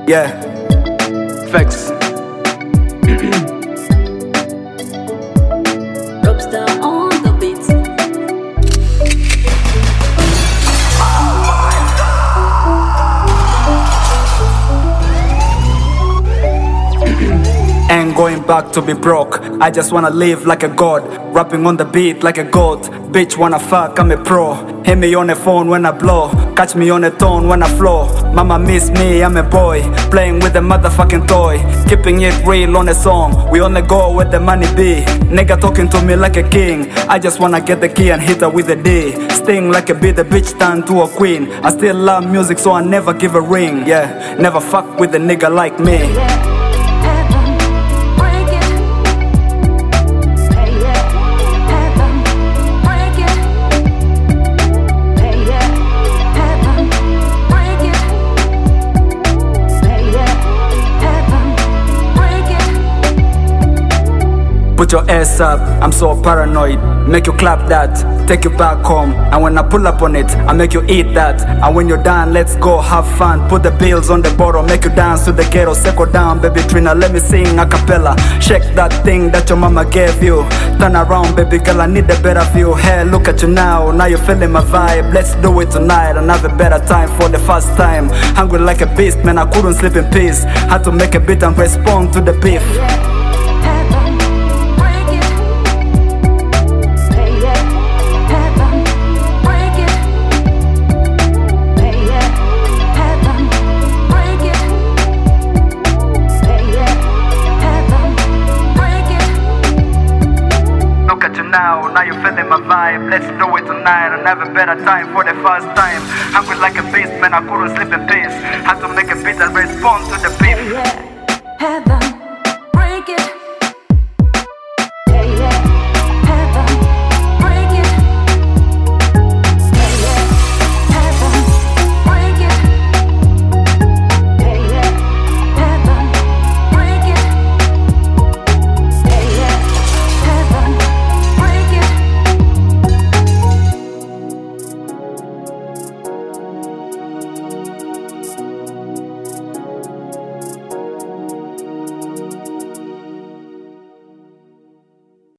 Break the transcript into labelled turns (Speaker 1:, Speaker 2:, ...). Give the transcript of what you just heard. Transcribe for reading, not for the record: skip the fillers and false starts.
Speaker 1: Yeah, facts.
Speaker 2: Robstar on the beats.
Speaker 1: Ain't going back to be broke. I just wanna live like a god, rapping on the beat like a goat. Bitch wanna fuck, I'm a pro. Hit me on the phone when I blow, catch me on the tone when I flow. Mama miss me, I'm a boy, playing with a motherfucking toy, keeping it real on the song. We only go where the money be. Nigga talking to me like a king. I just wanna get the key and hit her with a D. Sting like a bee, the bitch turn to a queen. I still love music, so I never give a ring. Yeah, never fuck with a nigga like me. Put your ass up, I'm so paranoid. Make you clap that, take you back home. And when I pull up on it, I make you eat that. And when you're done, let's go have fun. Put the bills on the bottle, make you dance to the ghetto. Settle down, baby Trina, let me sing a cappella. Shake that thing that your mama gave you. Turn around, baby girl, I need a better view. Hey, look at you now you're feeling my vibe. Let's do it tonight and have a better time for the first time. Hungry like a beast, man, I couldn't sleep in peace. Had to make a beat and respond to the beef. Now you're feeling my vibe. Let's do it tonight and have a better time for the first time. Hungry like a beast, man, I couldn't sleep in peace. Had to make a beat and respond to the beef.
Speaker 2: Heaven.